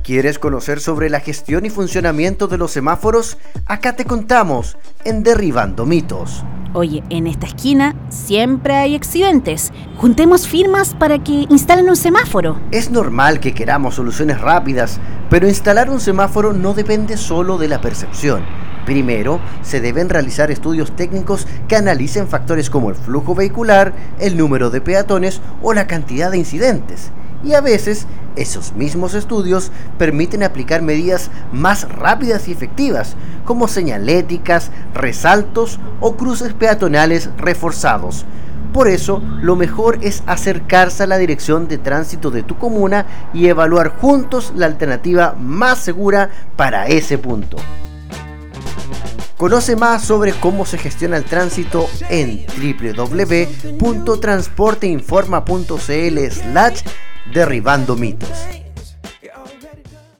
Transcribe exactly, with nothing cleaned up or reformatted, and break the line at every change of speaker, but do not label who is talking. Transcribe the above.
¿Quieres conocer sobre la gestión y funcionamiento de los semáforos? Acá te contamos en Derribando Mitos.
Oye, en esta esquina siempre hay accidentes. Juntemos firmas para que instalen un semáforo.
Es normal que queramos soluciones rápidas, pero instalar un semáforo no depende solo de la percepción. Primero, se deben realizar estudios técnicos que analicen factores como el flujo vehicular, el número de peatones o la cantidad de incidentes. Y a veces, esos mismos estudios permiten aplicar medidas más rápidas y efectivas, como señaléticas, resaltos o cruces peatonales reforzados. Por eso, lo mejor es acercarse a la dirección de tránsito de tu comuna y evaluar juntos la alternativa más segura para ese punto. Conoce más sobre cómo se gestiona el tránsito en doble u doble u doble u punto transporteinforma punto c l slash derribando mitos.